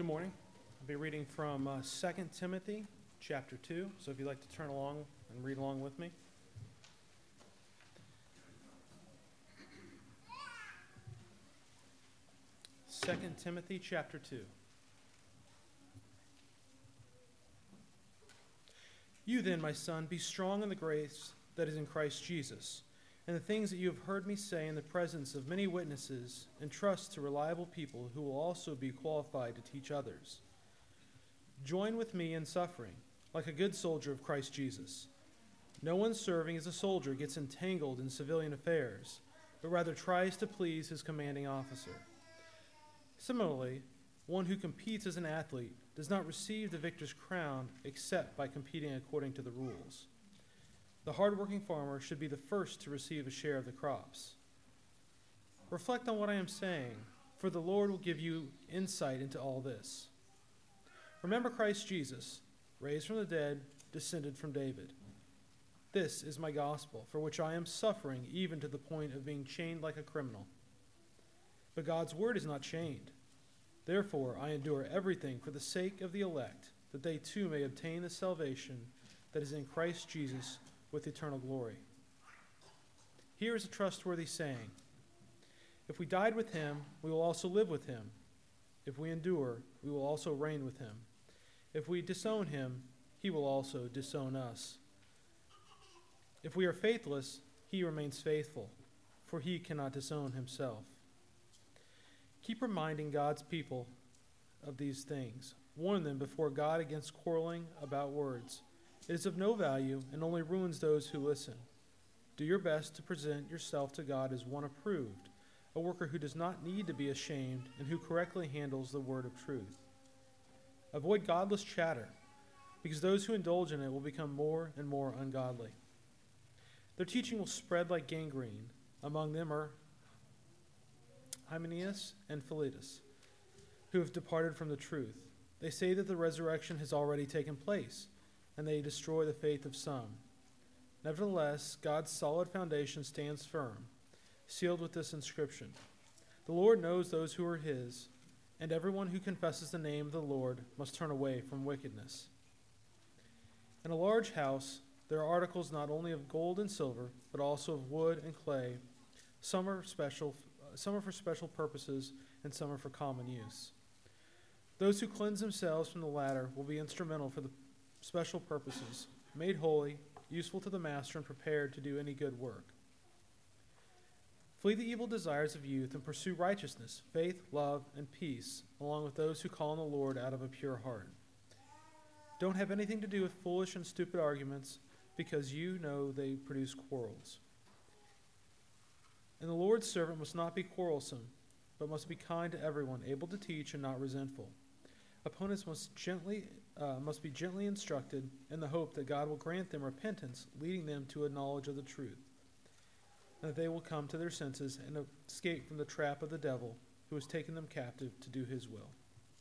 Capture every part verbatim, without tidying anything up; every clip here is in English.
Good morning. I'll be reading from uh, Second Timothy chapter two. So if you'd like to turn along and read along with me. Second Timothy chapter two. You then, my son, be strong in the grace that is in Christ Jesus, and the things that you have heard me say in the presence of many witnesses, entrust to reliable people who will also be qualified to teach others. Join with me in suffering, like a good soldier of Christ Jesus. No one serving as a soldier gets entangled in civilian affairs, but rather tries to please his commanding officer. Similarly, one who competes as an athlete does not receive the victor's crown except by competing according to the rules. The hardworking farmer should be the first to receive a share of the crops. Reflect on what I am saying, for the Lord will give you insight into all this. Remember Christ Jesus, raised from the dead, descended from David. This is my gospel, for which I am suffering even to the point of being chained like a criminal. But God's word is not chained. Therefore I endure everything for the sake of the elect, that they too may obtain the salvation that is in Christ Jesus with eternal glory. Here is a trustworthy saying: if we died with him, we will also live with him. If we endure, we will also reign with him. If we disown him, he will also disown us. If we are faithless, he remains faithful, for he cannot disown himself. Keep reminding God's people of these things. Warn them before God against quarreling about words. It is of no value and only ruins those who listen. Do your best to present yourself to God as one approved, a worker who does not need to be ashamed and who correctly handles the word of truth. Avoid godless chatter, because those who indulge in it will become more and more ungodly. Their teaching will spread like gangrene. Among them are Hymenaeus and Philetus, who have departed from the truth. They say that the resurrection has already taken place, and they destroy the faith of some. Nevertheless, God's solid foundation stands firm, sealed with this inscription: the Lord knows those who are his, and everyone who confesses the name of the Lord must turn away from wickedness. In a large house, there are articles not only of gold and silver, but also of wood and clay. Some are special, some are for special purposes, and some are for common use. Those who cleanse themselves from the latter will be instrumental for the special purposes, made holy, useful to the master, and prepared to do any good work. Flee the evil desires of youth and pursue righteousness, faith, love, and peace, along with those who call on the Lord out of a pure heart. Don't have anything to do with foolish and stupid arguments, because you know they produce quarrels. And the Lord's servant must not be quarrelsome, but must be kind to everyone, able to teach and not resentful. Opponents must gently uh, must be gently instructed in the hope that God will grant them repentance, leading them to a knowledge of the truth, and that they will come to their senses and escape from the trap of the devil, who has taken them captive to do his will.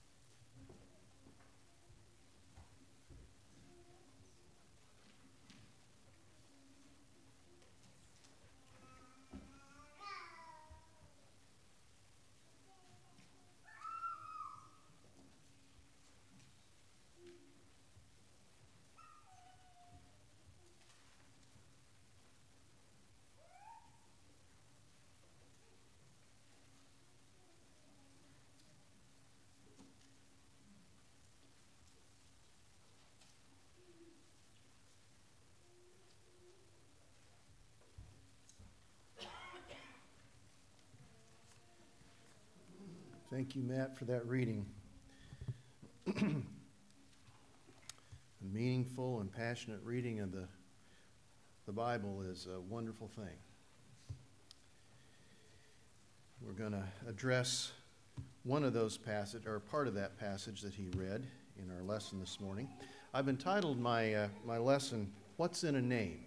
Thank you, Matt, for that reading. A meaningful and passionate reading of the, the Bible is a wonderful thing. We're going to address one of those passages, or part of that passage that he read in our lesson this morning. I've entitled my, uh, my lesson, What's in a Name?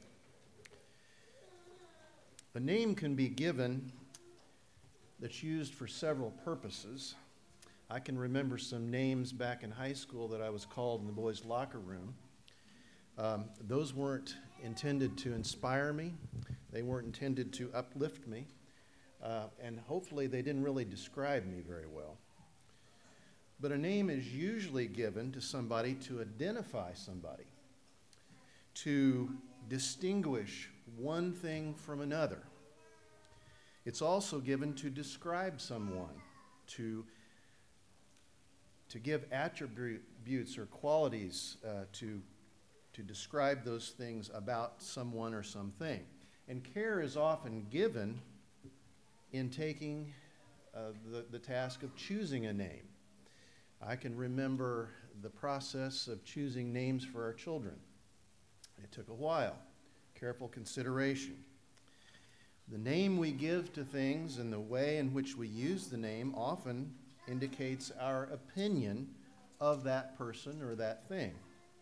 A name can be given that's used for several purposes. I can remember some names back in high school that I was called in the boys' locker room. Um, those weren't intended to inspire me. They weren't intended to uplift me. Uh, and hopefully they didn't really describe me very well. but a name is usually given to somebody to identify somebody, to distinguish one thing from another. It's also given to describe someone, to, to give attributes or qualities uh, to, to describe those things about someone or something. And care is often given in taking uh, the, the task of choosing a name. I can remember the process of choosing names for our children. It took a while, careful consideration. The name we give to things and the way in which we use the name often indicates our opinion of that person or that thing.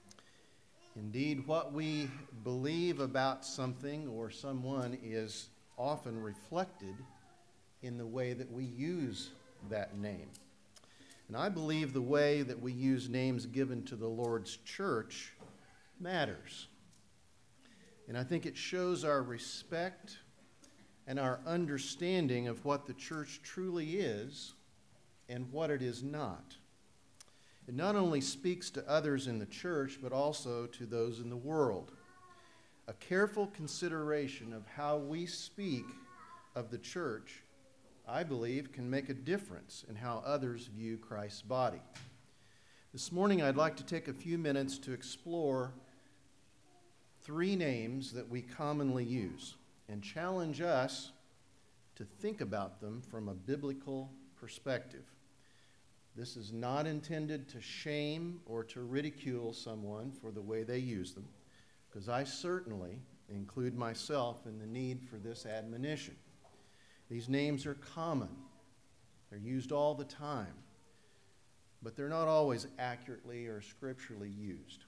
Indeed, what we believe about something or someone is often reflected in the way that we use that name. And I believe the way that we use names given to the Lord's church matters. And I think it shows our respect and our understanding of what the church truly is and what it is not. It not only speaks to others in the church, but also to those in the world. A careful consideration of how we speak of the church, I believe, can make a difference in how others view Christ's body. This morning, I'd like to take a few minutes to explore three names that we commonly use and challenge us to think about them from a biblical perspective. This is not intended to shame or to ridicule someone for the way they use them, because I certainly include myself in the need for this admonition. These names are common. They're used all the time, but they're not always accurately or scripturally used.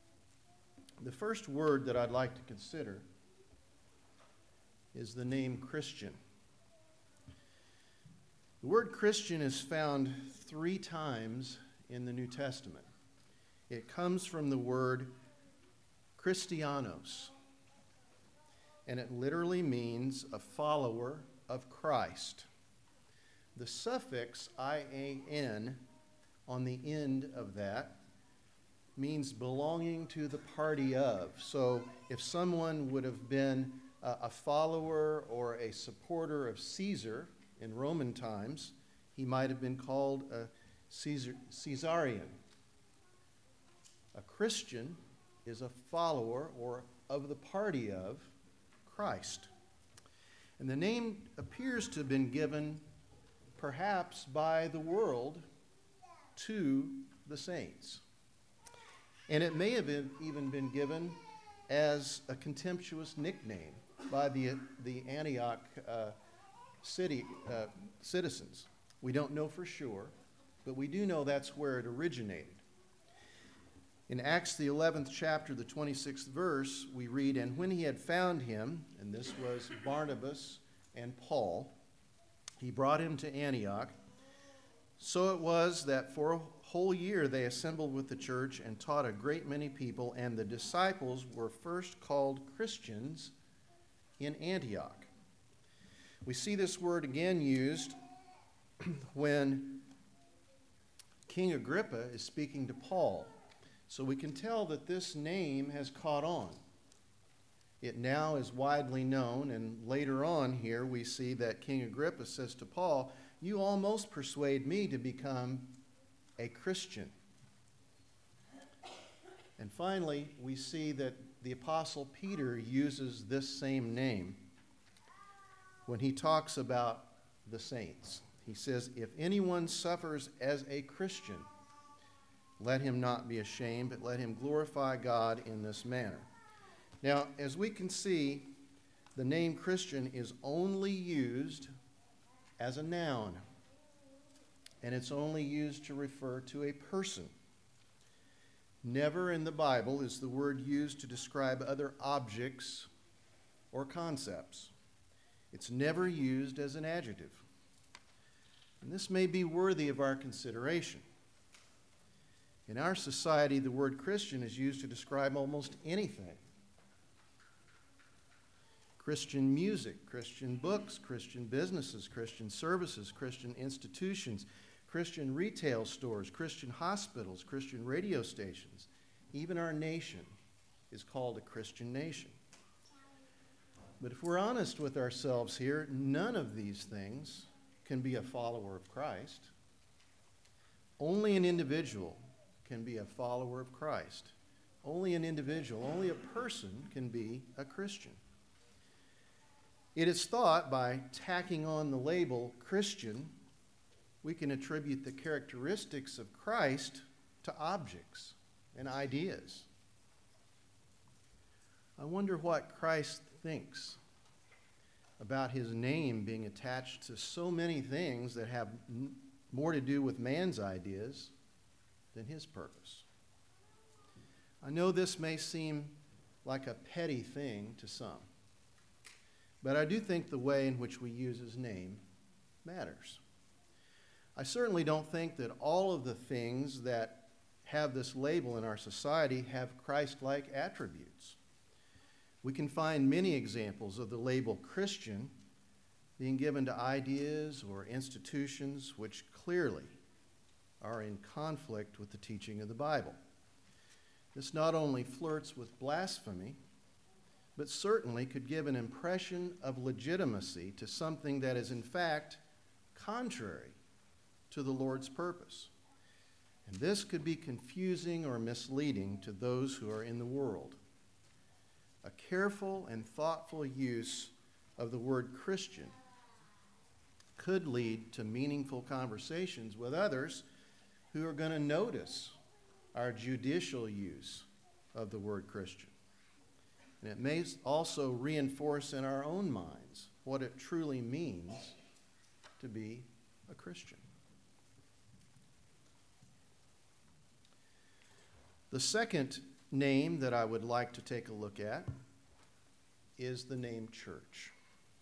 The first word that I'd like to consider is the name Christian. The word Christian is found three times in the New Testament. It comes from the word Christianos, and it literally means a follower of Christ. The suffix I A N on the end of that means belonging to the party of. So if someone would have been a, a follower or a supporter of Caesar in Roman times, he might have been called a Caesar, Caesarian. A Christian is a follower or of the party of Christ. And the name appears to have been given perhaps by the world to the saints. And it may have been, even been given as a contemptuous nickname by the, the Antioch uh, city uh, citizens. We don't know for sure, but we do know that's where it originated. In Acts, the eleventh chapter, the twenty-sixth verse, we read, "And when he had found him," and this was Barnabas and Paul, "he brought him to Antioch. So it was that for a whole year they assembled with the church and taught a great many people, and the disciples were first called Christians in Antioch." We see this word again used when King Agrippa is speaking to Paul. So we can tell that this name has caught on. It now is widely known, and later on here we see that King Agrippa says to Paul, "You almost persuade me to become a Christian." And finally, we see that the Apostle Peter uses this same name when he talks about the saints. He says, "If anyone suffers as a Christian, let him not be ashamed, but let him glorify God in this manner." Now, as we can see, the name Christian is only used as a noun, and it's only used to refer to a person. Never in the Bible is the word used to describe other objects or concepts. It's never used as an adjective. And this may be worthy of our consideration. In our society, the word Christian is used to describe almost anything. Christian music, Christian books, Christian businesses, Christian services, Christian institutions, Christian retail stores, Christian hospitals, Christian radio stations. Even our nation is called a Christian nation. But if we're honest with ourselves here, none of these things can be a follower of Christ. Only an individual can be a follower of Christ. Only an individual, only a person can be a Christian. It is thought by tacking on the label Christian, we can attribute the characteristics of Christ to objects and ideas. I wonder what Christ thinks about his name being attached to so many things that have n- more to do with man's ideas than his purpose. I know this may seem like a petty thing to some, but I do think the way in which we use his name matters. I certainly don't think that all of the things that have this label in our society have Christ-like attributes. We can find many examples of the label Christian being given to ideas or institutions which clearly are in conflict with the teaching of the Bible. This not only flirts with blasphemy, but certainly could give an impression of legitimacy to something that is in fact contrary to the Lord's purpose. And this could be confusing or misleading to those who are in the world. A careful and thoughtful use of the word Christian could lead to meaningful conversations with others who are going to notice our judicial use of the word Christian. And it may also reinforce in our own minds what it truly means to be a Christian. The second name that I would like to take a look at is the name church.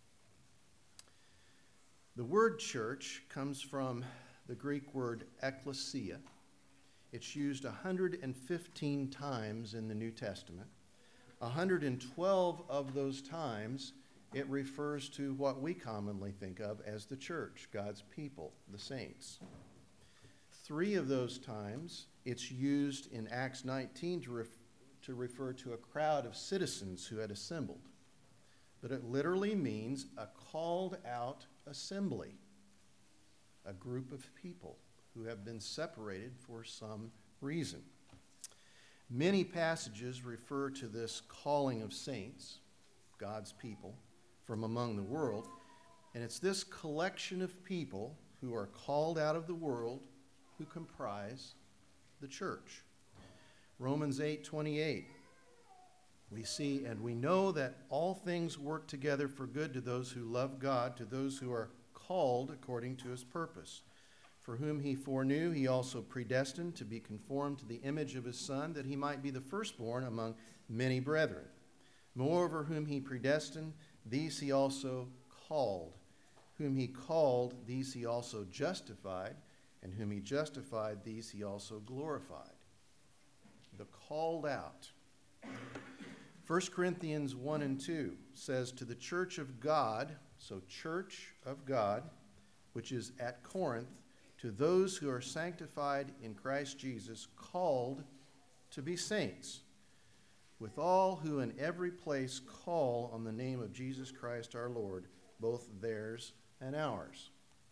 The word church comes from the Greek word ekklesia. It's used one hundred fifteen times in the New Testament. one hundred twelve of those times it refers to what we commonly think of as the church, God's people, the saints. Three of those times it's used in Acts nineteen to, ref- to refer to a crowd of citizens who had assembled. But it literally means a called out assembly, a group of people who have been separated for some reason. Many passages refer to this calling of saints, God's people, from among the world, and it's this collection of people who are called out of the world who comprise the church. Romans eight twenty-eight, we see, and we know that all things work together for good to those who love God, to those who are called according to his purpose. For whom he foreknew, he also predestined to be conformed to the image of his Son, that he might be the firstborn among many brethren. Moreover, whom he predestined, these he also called. Whom he called, these he also justified. And whom he justified, these he also glorified. The called out. First Corinthians one and two says, to the church of God, so church of God, which is at Corinth, to those who are sanctified in Christ Jesus, called to be saints, with all who in every place call on the name of Jesus Christ our Lord, both theirs and ours.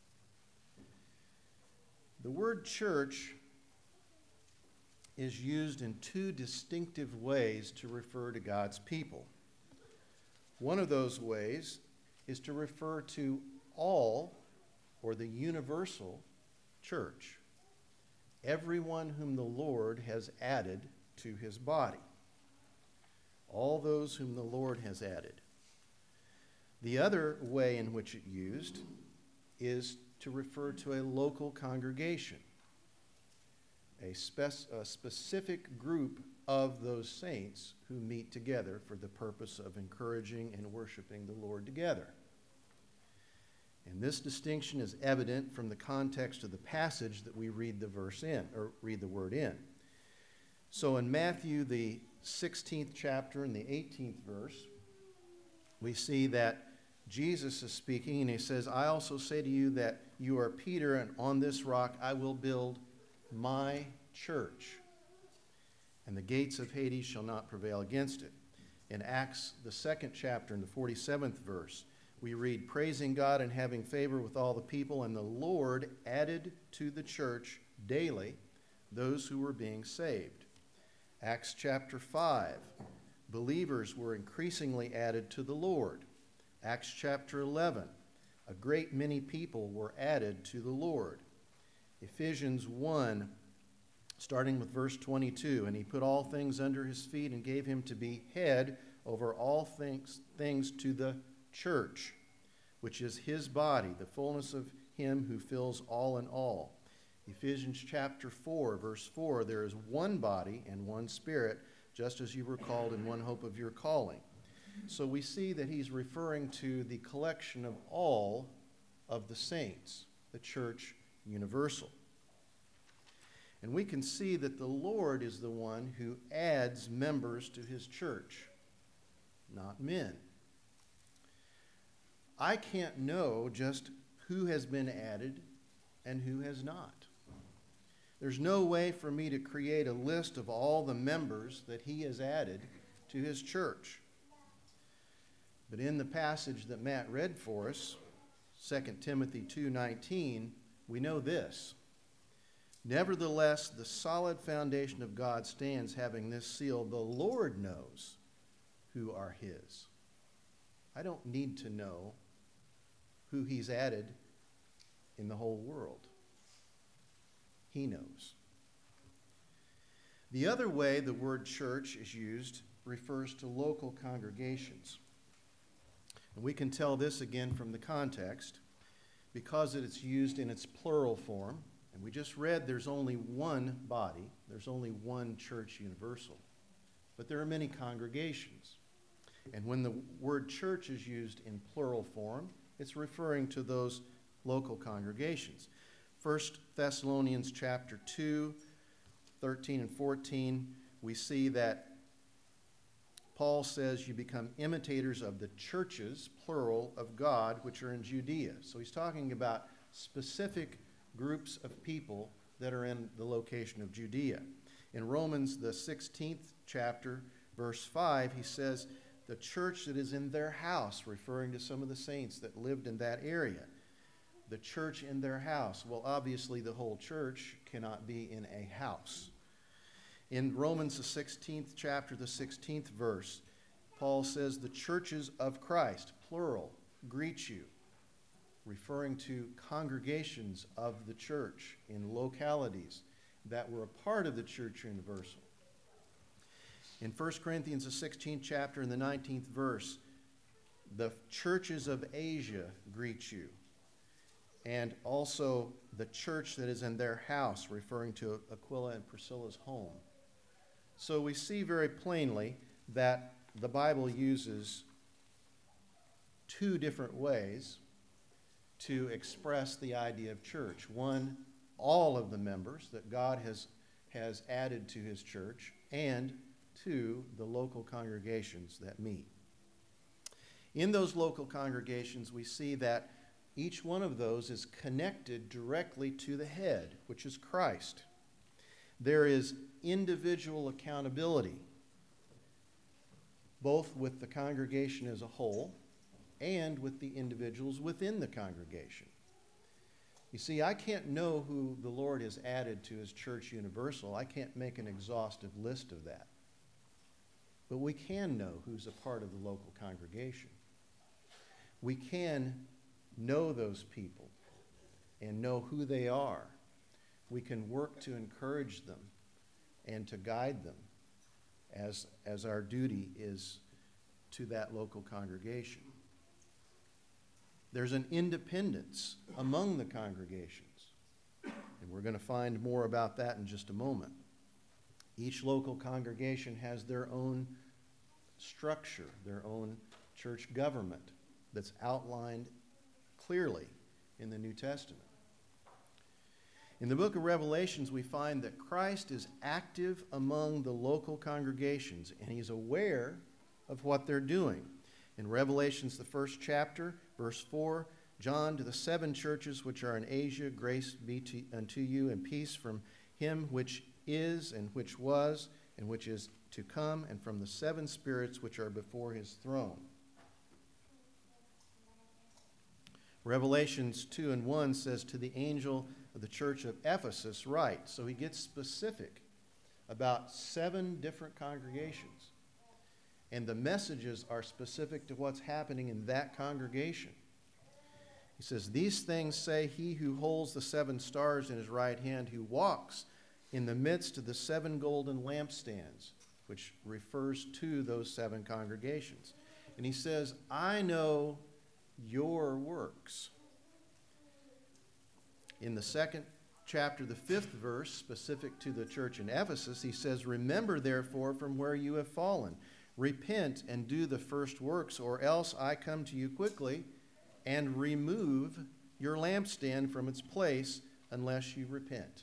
The word church is used in two distinctive ways to refer to God's people. One of those ways is to refer to all, or the universal, church, everyone whom the Lord has added to his body. All those whom the Lord has added. The other way in which it's used is to refer to a local congregation, a, spec- a specific group of those saints who meet together for the purpose of encouraging and worshiping the Lord together. And this distinction is evident from the context of the passage that we read the verse in, or read the word in. So in Matthew, the sixteenth chapter and the eighteenth verse, we see that Jesus is speaking, and he says, I also say to you that You are Peter, and on this rock I will build my church, and the gates of Hades shall not prevail against it. In Acts, the second chapter, in the forty-seventh verse, we read, praising God and having favor with all the people, and the Lord added to the church daily those who were being saved. Acts chapter five, believers were increasingly added to the Lord. Acts chapter eleven, a great many people were added to the Lord. Ephesians one, starting with verse twenty-two, and he put all things under his feet and gave him to be head over all things, things to the church, which is his body, the fullness of him who fills all in all. Ephesians chapter four, verse four, there is one body and one spirit, just as you were called in one hope of your calling. So we see that he's referring to the collection of all of the saints, the church universal. And we can see that the Lord is the one who adds members to his church, not men. I can't know just who has been added and who has not. There's no way for me to create a list of all the members that he has added to his church. But in the passage that Matt read for us, Second Timothy two nineteen, we know this. Nevertheless, the solid foundation of God stands, having this seal, the Lord knows who are his. I don't need to know who he's added in the whole world. He knows. The other way the word church is used refers to local congregations. And we can tell this again from the context because it's used in its plural form. And we just read there's only one body, there's only one church universal. But there are many congregations. And when the word church is used in plural form, it's referring to those local congregations. First Thessalonians chapter two, thirteen and fourteen, we see that Paul says you become imitators of the churches, plural, of God, which are in Judea. So he's talking about specific groups of people that are in the location of Judea. In Romans, the sixteenth chapter, verse five, he says, the church that is in their house, referring to some of the saints that lived in that area. The church in their house. Well, obviously the whole church cannot be in a house. In Romans, the sixteenth chapter, the sixteenth verse, Paul says, the churches of Christ, plural, greet you, referring to congregations of the church in localities that were a part of the church universal. In First Corinthians, the sixteenth chapter, and the nineteenth verse, the churches of Asia greet you. And also the church that is in their house, referring to Aquila and Priscilla's home. So we see very plainly that the Bible uses two different ways to express the idea of church. One, all of the members that God has, has added to his church, and two, the local congregations that meet. In those local congregations, we see that each one of those is connected directly to the head, which is Christ. There is individual accountability, both with the congregation as a whole and with the individuals within the congregation. You see, I can't know who the Lord has added to his church universal. I can't make an exhaustive list of that. But we can know who's a part of the local congregation. We can know those people and know who they are. We can work to encourage them and to guide them as, as our duty is to that local congregation. There's an independence among the congregations, and we're going to find more about that in just a moment. Each local congregation has their own structure, their own church government that's outlined clearly in the New Testament. In the book of Revelations, we find that Christ is active among the local congregations, and he's aware of what they're doing. In Revelations, the first chapter, verse four, John, to the seven churches which are in Asia, grace be to, unto you, and peace from him which is, and which was, and which is to come, and from the seven spirits which are before his throne. Revelations two and one says, to the angel of the church of Ephesus write. So he gets specific about seven different congregations. And the messages are specific to what's happening in that congregation. He says, these things say he who holds the seven stars in his right hand, who walks in the midst of the seven golden lampstands, which refers to those seven congregations. And he says, I know your works. In the second chapter, the fifth verse, specific to the church in Ephesus, he says, remember therefore from where you have fallen. Repent and do the first works, or else I come to you quickly and remove your lampstand from its place unless you repent.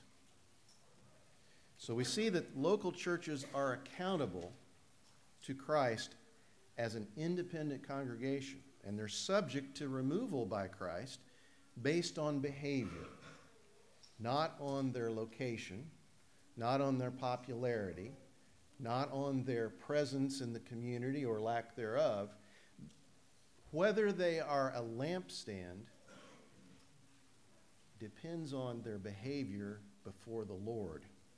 So we see that local churches are accountable to Christ as an independent congregation, and they're subject to removal by Christ based on behavior, not on their location, not on their popularity, not on their presence in the community or lack thereof. Whether they are a lampstand depends on their behavior before the Lord.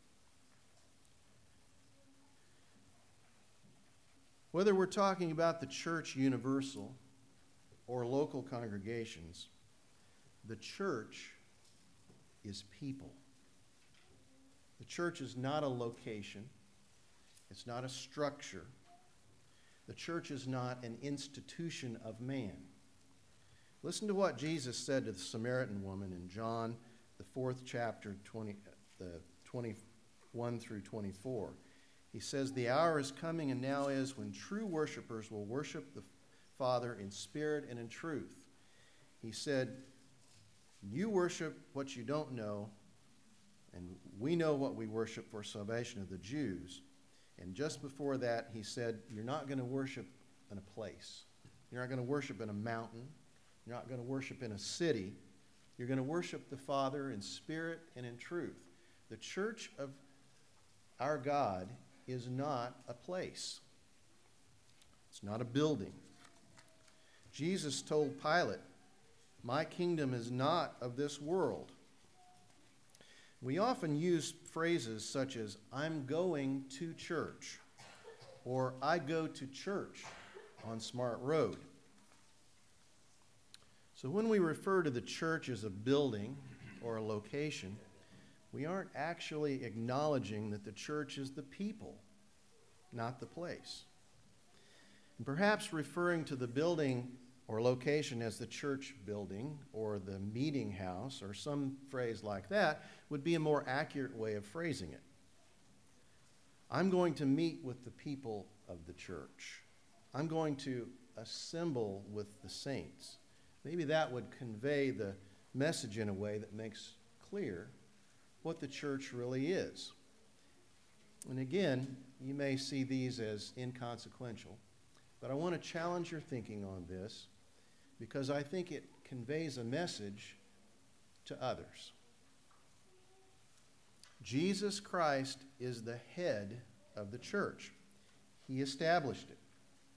Whether we're talking about the church universal or local congregations, the church is people. The church is not a location. It's not a structure. The church is not an institution of man. Listen to what Jesus said to the Samaritan woman in John, the fourth chapter, twenty, the twenty-one through twenty-four. He says, the hour is coming and now is when true worshipers will worship the Father in spirit and in truth. He said, you worship what you don't know, and we know what we worship for salvation of the Jews. And just before that, he said, you're not going to worship in a place. You're not going to worship in a mountain. You're not going to worship in a city. You're going to worship the Father in spirit and in truth. The church of our God is not a place. It's not a building. Jesus told Pilate, my kingdom is not of this world. We often use phrases such as, I'm going to church, or I go to church on Smart Road. So when we refer to the church as a building or a location, we aren't actually acknowledging that the church is the people, not the place. And perhaps referring to the building or location as the church building or the meeting house or some phrase like that would be a more accurate way of phrasing it. I'm going to meet with the people of the church. I'm going to assemble with the saints. Maybe that would convey the message in a way that makes clear what the church really is. And again, you may see these as inconsequential, but I want to challenge your thinking on this because I think it conveys a message to others. Jesus Christ is the head of the church. He established it.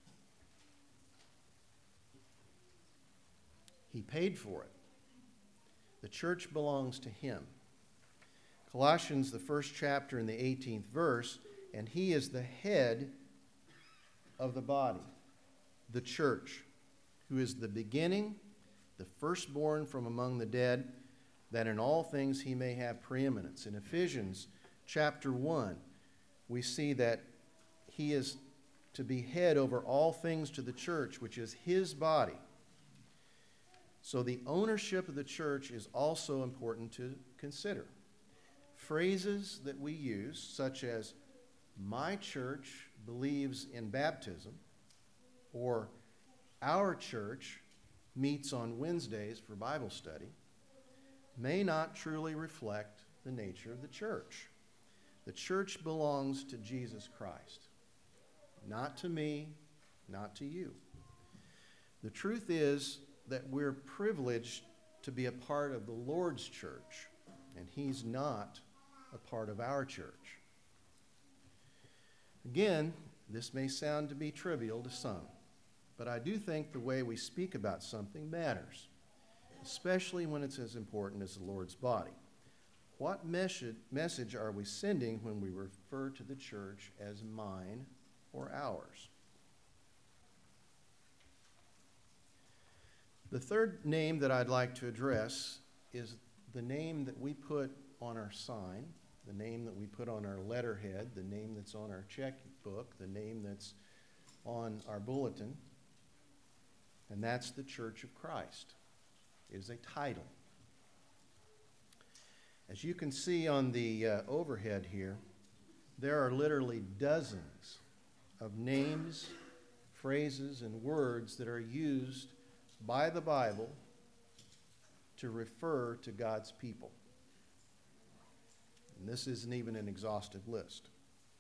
He paid for it. The church belongs to him. Colossians, the first chapter in the eighteenth verse, and he is the head of the body, the church, who is the beginning, the firstborn from among the dead, that in all things he may have preeminence. In Ephesians chapter one, we see that he is to be head over all things to the church, which is his body. So the ownership of the church is also important to consider. Phrases that we use, such as, my church believes in baptism, or our church meets on Wednesdays for Bible study, may not truly reflect the nature of the church. The church belongs to Jesus Christ, not to me, not to you. The truth is that we're privileged to be a part of the Lord's church, and He's not a part of our church. Again, this may sound to be trivial to some, but I do think the way we speak about something matters, especially when it's as important as the Lord's body. What message, message are we sending when we refer to the church as mine or ours? The third name that I'd like to address is the name that we put on our sign, the name that we put on our letterhead, the name that's on our checkbook, the name that's on our bulletin, and that's the Church of Christ. It is a title. As you can see on the uh, overhead here, there are literally dozens of names, phrases, and words that are used by the Bible to refer to God's people. And this isn't even an exhaustive list.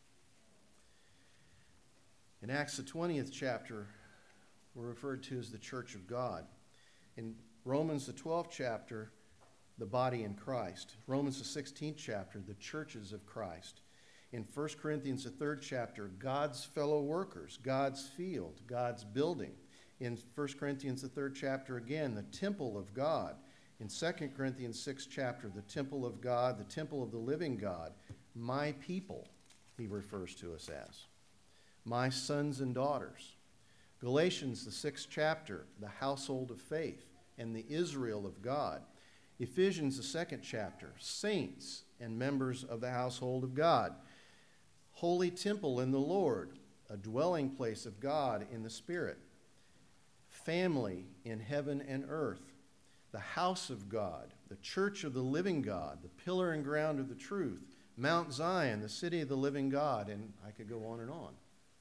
In Acts the twentieth chapter, we're referred to as the Church of God. In Romans the twelfth chapter, the body in Christ. Romans the sixteenth chapter, the churches of Christ. In First Corinthians the third chapter, God's fellow workers, God's field, God's building. In First Corinthians the third chapter again, the temple of God. In Second Corinthians sixth chapter, the temple of God, the temple of the living God. My people, he refers to us as. My sons and daughters. Galatians the sixth chapter, the household of faith and the Israel of God. Ephesians the second chapter, saints and members of the household of God. Holy temple in the Lord, a dwelling place of God in the Spirit. Family in heaven and earth, the house of God, the church of the living God, the pillar and ground of the truth, Mount Zion, the city of the living God, and I could go on and on.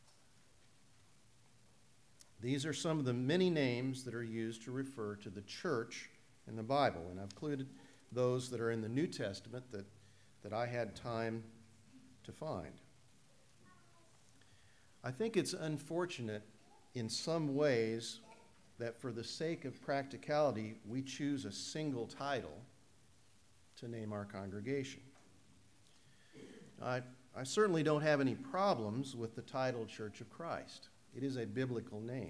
These are some of the many names that are used to refer to the church in the Bible, and I've included those that are in the New Testament that, that I had time to find. I think it's unfortunate in some ways that for the sake of practicality, we choose a single title to name our congregation. I, I certainly don't have any problems with the title Church of Christ. It is a biblical name.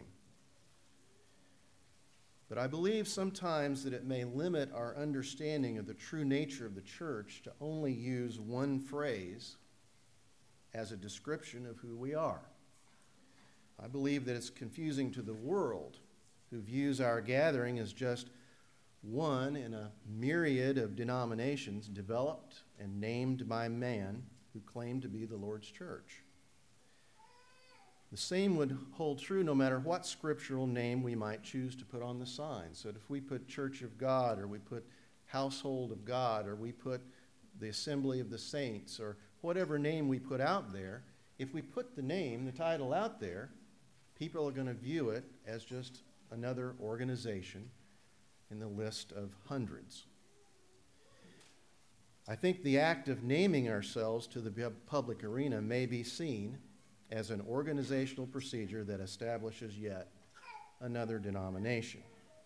But I believe sometimes that it may limit our understanding of the true nature of the church to only use one phrase as a description of who we are. I believe that it's confusing to the world who views our gathering as just one in a myriad of denominations developed and named by man who claim to be the Lord's church. The same would hold true no matter what scriptural name we might choose to put on the sign. So if we put Church of God, or we put Household of God, or we put the Assembly of the Saints, or whatever name we put out there, if we put the name, the title out there, people are going to view it as just another organization in the list of hundreds. I think the act of naming ourselves to the public arena may be seen as an organizational procedure that establishes yet another denomination.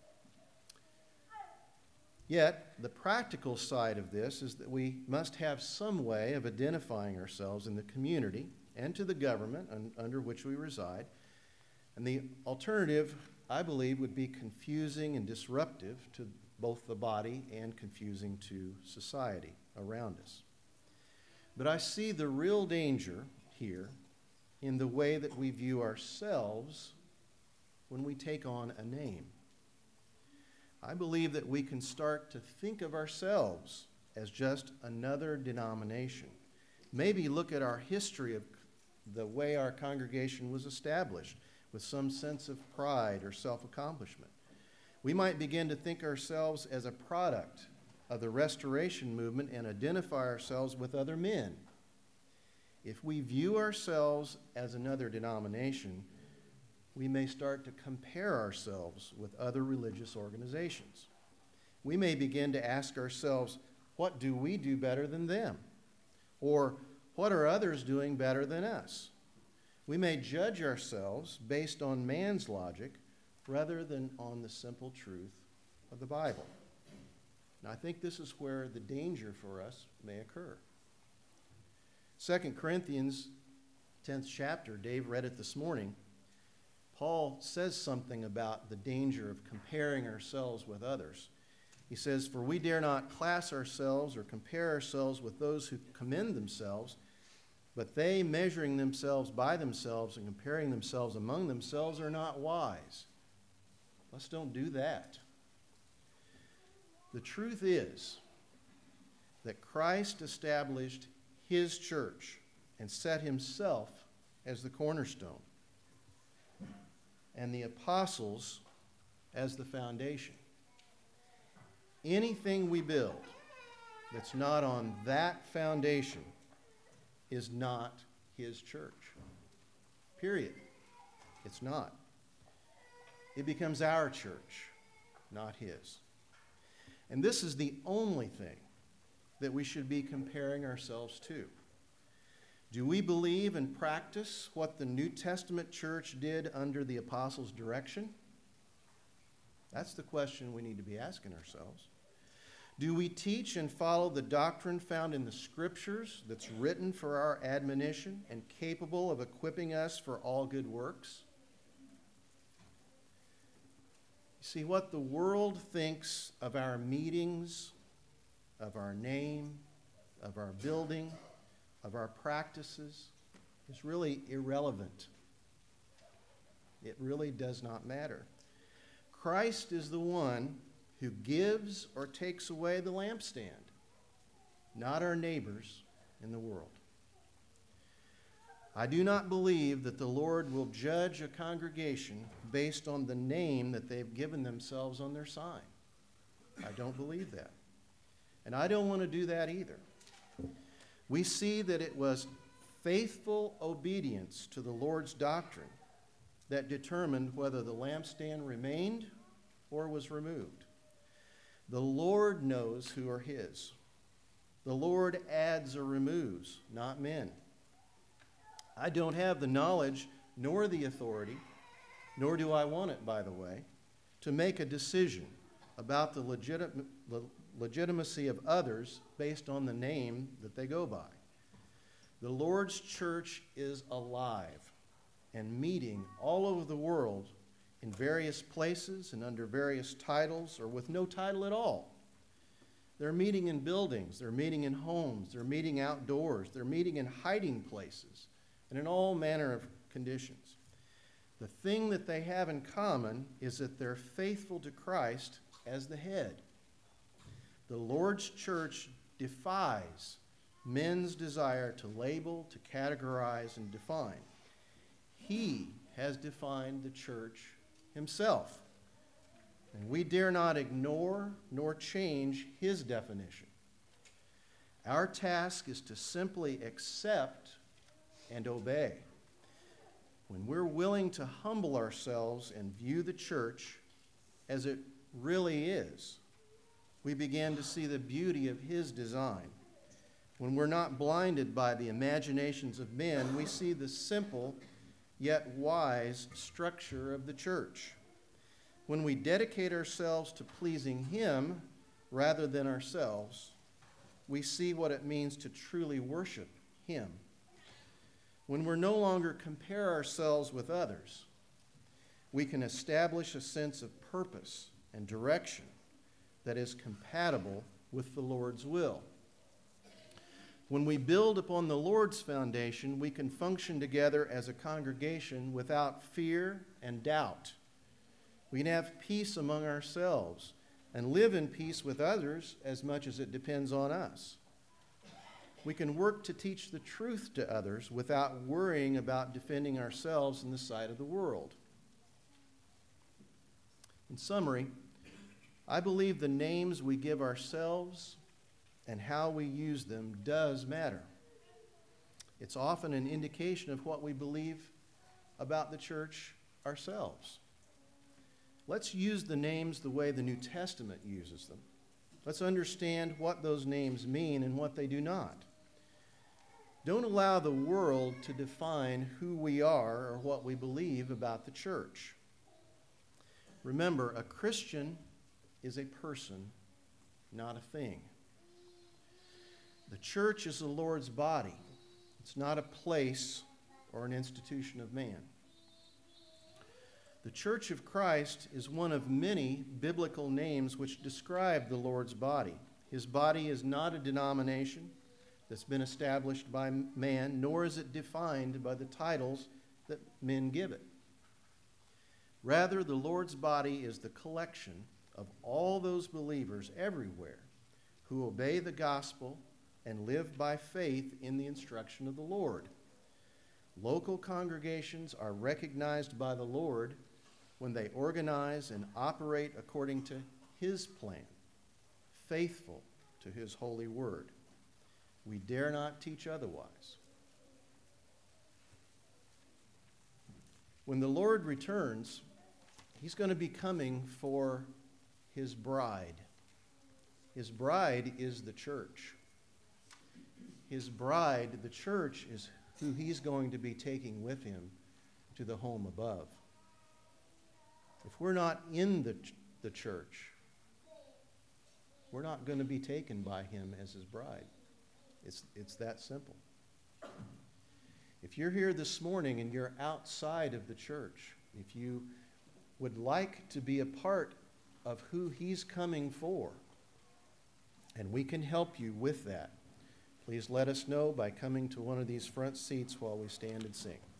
Yet, the practical side of this is that we must have some way of identifying ourselves in the community and to the government un- under which we reside. And the alternative, I believe, would be confusing and disruptive to both the body and confusing to society around us. But I see the real danger here in the way that we view ourselves when we take on a name. I believe that we can start to think of ourselves as just another denomination. Maybe look at our history of the way our congregation was established with some sense of pride or self-accomplishment. We might begin to think ourselves as a product of the Restoration movement and identify ourselves with other men. If we view ourselves as another denomination, we may start to compare ourselves with other religious organizations. We may begin to ask ourselves, what do we do better than them? Or what are others doing better than us? We may judge ourselves based on man's logic rather than on the simple truth of the Bible. And I think this is where the danger for us may occur. Second Corinthians, tenth chapter, Dave read it this morning. Paul says something about the danger of comparing ourselves with others. He says, "For we dare not class ourselves or compare ourselves with those who commend themselves, but they, measuring themselves by themselves and comparing themselves among themselves, are not wise." Let's don't do that. The truth is that Christ established his church and set himself as the cornerstone, and the apostles as the foundation. Anything we build that's not on that foundation is not his church. Period. It's not. It becomes our church, not his. And this is the only thing that we should be comparing ourselves to. Do we believe and practice what the New Testament church did under the apostles' direction? That's the question we need to be asking ourselves. Do we teach and follow the doctrine found in the Scriptures that's written for our admonition and capable of equipping us for all good works? You see, what the world thinks of our meetings, of our name, of our building, of our practices is really irrelevant. It really does not matter. Christ is the one who gives or takes away the lampstand, not our neighbors in the world. I do not believe that the Lord will judge a congregation based on the name that they've given themselves on their sign. I don't believe that. And I don't want to do that either. We see that it was faithful obedience to the Lord's doctrine that determined whether the lampstand remained or was removed. The Lord knows who are his. The Lord adds or removes, not men. I don't have the knowledge nor the authority, nor do I want it, by the way, to make a decision about the legit- legitimacy of others based on the name that they go by. The Lord's church is alive and meeting all over the world in various places and under various titles or with no title at all. They're meeting in buildings, they're meeting in homes, they're meeting outdoors, they're meeting in hiding places, and in all manner of conditions. The thing that they have in common is that they're faithful to Christ as the head. The Lord's church defies men's desire to label, to categorize, and define. He has defined the church himself, and we dare not ignore nor change his definition. Our task is to simply accept and obey. When we're willing to humble ourselves and view the church as it really is, we begin to see the beauty of his design. When we're not blinded by the imaginations of men, we see the simple yet wise structure of the church. When we dedicate ourselves to pleasing him rather than ourselves, we see what it means to truly worship him. When we're no longer compare ourselves with others, we can establish a sense of purpose and direction that is compatible with the Lord's will. When we build upon the Lord's foundation, we can function together as a congregation without fear and doubt. We can have peace among ourselves and live in peace with others as much as it depends on us. We can work to teach the truth to others without worrying about defending ourselves in the sight of the world. In summary, I believe the names we give ourselves and how we use them does matter. It's often an indication of what we believe about the church ourselves. Let's use the names the way the New Testament uses them. Let's understand what those names mean and what they do not. Don't allow the world to define who we are or what we believe about the church. Remember, a Christian is a person, not a thing. The church is the Lord's body. It's not a place or an institution of man. The Church of Christ is one of many biblical names which describe the Lord's body. His body is not a denomination that's been established by man, nor is it defined by the titles that men give it. Rather, the Lord's body is the collection of all those believers everywhere who obey the gospel and live by faith in the instruction of the Lord. Local congregations are recognized by the Lord when they organize and operate according to His plan, faithful to His holy word. We dare not teach otherwise. When the Lord returns, He's going to be coming for His bride. His bride is the church. His bride, the church, is who He's going to be taking with Him to the home above. If we're not in the, ch- the church, we're not going to be taken by Him as His bride. It's, it's that simple. If you're here this morning and you're outside of the church, if you would like to be a part of who He's coming for, and we can help you with that, please let us know by coming to one of these front seats while we stand and sing.